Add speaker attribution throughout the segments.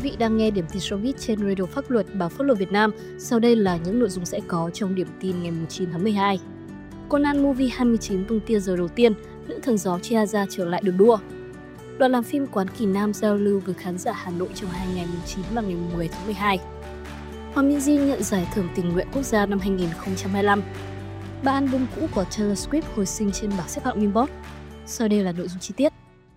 Speaker 1: vị đang nghe điểm tin showbiz trên Radio Pháp luật Báo Pháp luật Việt Nam. Sau đây là những nội dung sẽ có trong điểm tin ngày 9 tháng 12. Conan Movie 29 tung teaser đầu tiên, nữ thần gió Chiaza trở lại đường đua. Đoàn làm phim Quán Kỳ Nam giao lưu với khán giả Hà Nội trong hai ngày 9 và ngày 10 tháng 12. Hoàng Minh Di nhận giải thưởng tình nguyện quốc gia năm 2025. 3 album cũ của Taylor Swift hồi sinh trên bảng xếp hạng Billboard. Sau đây là nội dung chi tiết.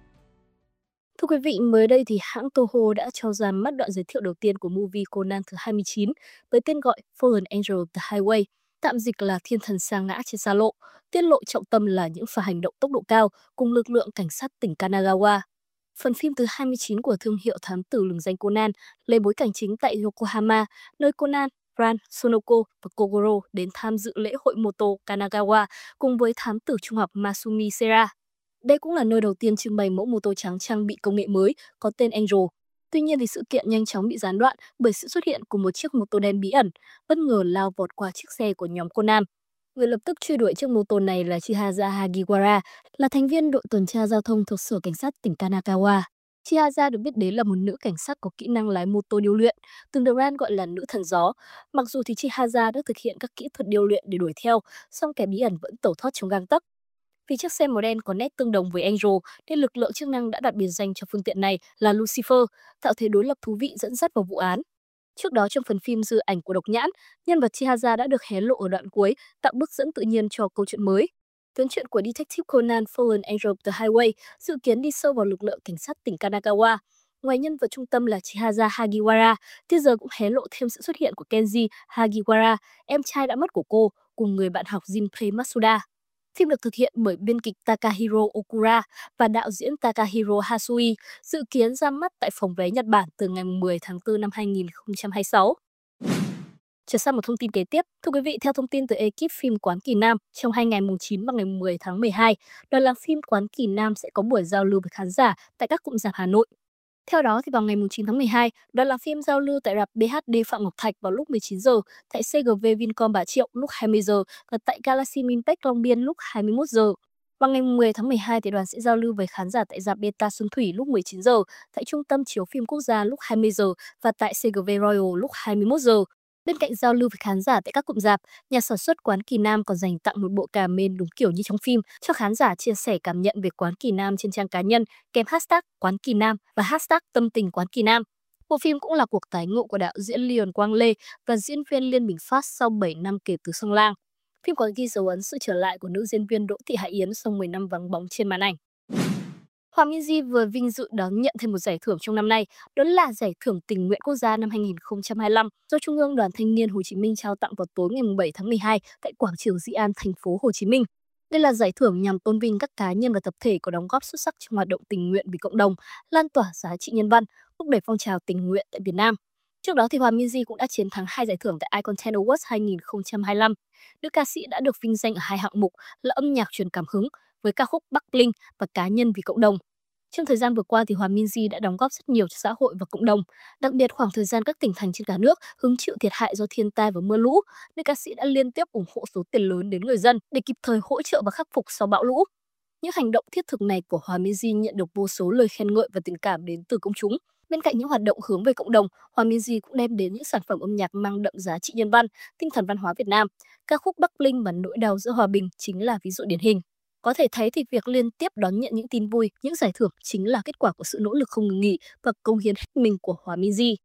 Speaker 1: Thưa quý vị, mới đây thì hãng Toho đã cho ra mắt đoạn giới thiệu đầu tiên của movie Conan thứ 29 với tên gọi Fallen Angel The Highway, tạm dịch là Thiên thần sa ngã trên xa lộ, tiết lộ trọng tâm là những pha hành động tốc độ cao cùng lực lượng cảnh sát tỉnh Kanagawa. Phần phim thứ 29 của thương hiệu thám tử lừng danh Conan lấy bối cảnh chính tại Yokohama, nơi Conan, Ran, Sonoko và Kogoro đến tham dự lễ hội mô tô Kanagawa cùng với thám tử trung học Masumi Sera. Đây cũng là nơi đầu tiên trưng bày mẫu mô tô trắng trang bị công nghệ mới có tên Angel. Tuy nhiên thì sự kiện nhanh chóng bị gián đoạn bởi sự xuất hiện của một chiếc mô tô đen bí ẩn, bất ngờ lao vọt qua chiếc xe của nhóm Conan. Người lập tức truy đuổi chiếc mô tô này là Chihaza Hagiwara, là thành viên đội tuần tra giao thông thuộc Sở Cảnh sát tỉnh Kanagawa. Chihaza được biết đến là một nữ cảnh sát có kỹ năng lái mô tô điêu luyện, từng được Ran gọi là nữ thần gió. Mặc dù thì Chihaza đã thực hiện các kỹ thuật điêu luyện để đuổi theo, song kẻ bí ẩn vẫn tẩu thoát trong gang tấc. Vì chiếc xe màu đen có nét tương đồng với Angel, nên lực lượng chức năng đã đặt biệt danh cho phương tiện này là Lucifer, tạo thế đối lập thú vị dẫn dắt vào vụ án. Trước đó trong phần phim Dư ảnh của Độc Nhãn, nhân vật Chihaza đã được hé lộ ở đoạn cuối, tạo bước dẫn tự nhiên cho câu chuyện mới. Tuyến truyện của Detective Conan Fallen Angel The Highway dự kiến đi sâu vào lực lượng cảnh sát tỉnh Kanagawa. Ngoài nhân vật trung tâm là Chihaza Hagiwara, teaser cũng hé lộ thêm sự xuất hiện của Kenji Hagiwara, em trai đã mất của cô, cùng người bạn học Jinpei Masuda. Phim được thực hiện bởi biên kịch Takahiro Okura và đạo diễn Takahiro Hasui, dự kiến ra mắt tại phòng vé Nhật Bản từ ngày 10 tháng 4 năm 2026. Trở sang một thông tin kế tiếp, thưa quý vị, theo thông tin từ ekip phim Quán Kỳ Nam, trong hai ngày 9 và ngày 10 tháng 12, đoàn làm phim Quán Kỳ Nam sẽ có buổi giao lưu với khán giả tại các cụm rạp Hà Nội. Theo đó, thì vào ngày 9 tháng 12, đoàn làm phim giao lưu tại rạp BHD Phạm Ngọc Thạch vào lúc 19 giờ, tại CGV Vincom Bà Triệu lúc 20 giờ và tại Galaxy Minpex Long Biên lúc 21 giờ. Vào ngày 10 tháng 12, thì đoàn sẽ giao lưu với khán giả tại rạp Beta Xuân Thủy lúc 19 giờ, tại Trung tâm Chiếu phim Quốc gia lúc 20 giờ và tại CGV Royal lúc 21 giờ. Bên cạnh giao lưu với khán giả tại các cụm rạp, nhà sản xuất Quán Kỳ Nam còn dành tặng một bộ cà mên đúng kiểu như trong phim cho khán giả chia sẻ cảm nhận về Quán Kỳ Nam trên trang cá nhân, kèm hashtag Quán Kỳ Nam và hashtag Tâm tình Quán Kỳ Nam. Bộ phim cũng là cuộc tái ngộ của đạo diễn Leon Quang Lê và diễn viên Liên Bình Phát sau 7 năm kể từ Sông Lang. Phim còn ghi dấu ấn sự trở lại của nữ diễn viên Đỗ Thị Hải Yến sau 10 năm vắng bóng trên màn ảnh. Hoàng Minh Di vừa vinh dự đón nhận thêm một giải thưởng trong năm nay, đó là giải thưởng tình nguyện quốc gia năm 2025 do Trung ương Đoàn Thanh niên Hồ Chí Minh trao tặng vào tối ngày 7 tháng 12 tại quảng trường Di An, thành phố Hồ Chí Minh. Đây là giải thưởng nhằm tôn vinh các cá nhân và tập thể có đóng góp xuất sắc trong hoạt động tình nguyện vì cộng đồng, lan tỏa giá trị nhân văn, thúc đẩy phong trào tình nguyện tại Việt Nam. Trước đó thì Hoàng Minh Di cũng đã chiến thắng 2 giải thưởng tại Icon 10 Awards 2025. Nữ ca sĩ đã được vinh danh ở 2 hạng mục là âm nhạc truyền cảm hứng với ca khúc Bắc Linh và cá nhân vì cộng đồng. Trong thời gian vừa qua thì Hoàng Minh Di đã đóng góp rất nhiều cho xã hội và cộng đồng, đặc biệt khoảng thời gian các tỉnh thành trên cả nước hứng chịu thiệt hại do thiên tai và mưa lũ, nữ ca sĩ đã liên tiếp ủng hộ số tiền lớn đến người dân để kịp thời hỗ trợ và khắc phục sau bão lũ. Những hành động thiết thực này của Hoàng Minh Di nhận được vô số lời khen ngợi và tình cảm đến từ công chúng. Bên cạnh những hoạt động hướng về cộng đồng, Hoàng Minh Di cũng đem đến những sản phẩm âm nhạc mang đậm giá trị nhân văn, tinh thần văn hóa Việt Nam. Ca khúc Bắc Linh và Nỗi đau giữa hòa bình chính là ví dụ điển hình. Có thể thấy thì việc liên tiếp đón nhận những tin vui, những giải thưởng chính là kết quả của sự nỗ lực không ngừng nghỉ và cống hiến hết mình của Hoàng Minh Di.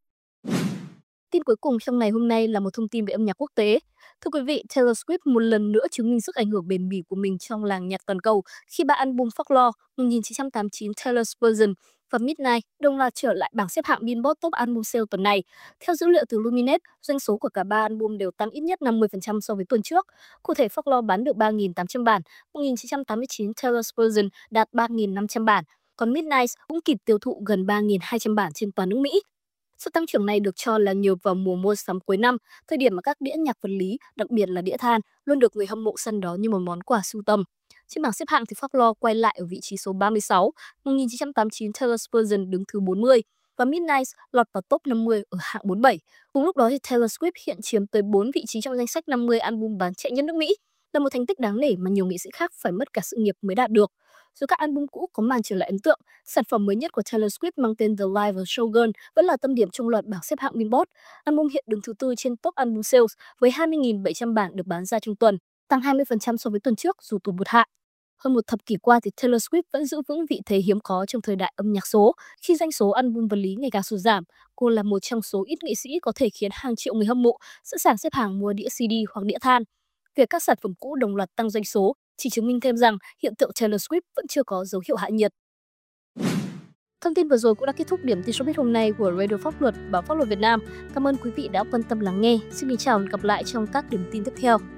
Speaker 1: Tin cuối cùng trong ngày hôm nay là một thông tin về âm nhạc quốc tế. Thưa quý vị, Taylor Swift một lần nữa chứng minh sức ảnh hưởng bền bỉ của mình trong làng nhạc toàn cầu khi 3 album Folklore 1989 Taylor's Version và Midnight đồng loạt trở lại bảng xếp hạng Billboard Top Album Sale tuần này. Theo dữ liệu từ Luminate, doanh số của cả 3 album đều tăng ít nhất 50% so với tuần trước. Cụ thể, Folklore bán được 3.800 bản, 1989 Taylor's Version đạt 3.500 bản, còn Midnight cũng kịp tiêu thụ gần 3.200 bản trên toàn nước Mỹ. Sự tăng trưởng này được cho là nhờ vào mùa mua sắm cuối năm, thời điểm mà các đĩa nhạc vật lý, đặc biệt là đĩa than, luôn được người hâm mộ săn đón như một món quà sưu tầm. Trên bảng xếp hạng thì Folklore quay lại ở vị trí số 36, 1989 Taylor's Version đứng thứ 40 và Midnight lọt vào top 50 ở hạng 47. Cùng lúc đó thì Taylor Swift hiện chiếm tới 4 vị trí trong danh sách 50 album bán chạy nhất nước Mỹ, là một thành tích đáng nể mà nhiều nghệ sĩ khác phải mất cả sự nghiệp mới đạt được. Dù các album cũ có màn trở lại ấn tượng, sản phẩm mới nhất của Taylor Swift mang tên The Live of Showgirl vẫn là tâm điểm trong loạt bảng xếp hạng Billboard. Album hiện đứng thứ tư trên top album sales với 20.700 bản được bán ra trong tuần, tăng 20% so với tuần trước dù tụt một hạ. Hơn một thập kỷ qua thì Taylor Swift vẫn giữ vững vị thế hiếm có trong thời đại âm nhạc số. Khi doanh số album vật lý ngày càng sụt giảm, cô là một trong số ít nghệ sĩ có thể khiến hàng triệu người hâm mộ sẵn sàng xếp hàng mua đĩa CD hoặc đĩa than. Việc các sản phẩm cũ đồng loạt tăng doanh số chỉ chứng minh thêm rằng hiện tượng Taylor Swift vẫn chưa có dấu hiệu hạ nhiệt. Thông tin vừa rồi cũng đã kết thúc điểm tin showbiz hôm nay của Radio Pháp Luật và Pháp Luật Việt Nam. Cảm ơn quý vị đã quan tâm lắng nghe. Xin kính chào và hẹn gặp lại trong các điểm tin tiếp theo.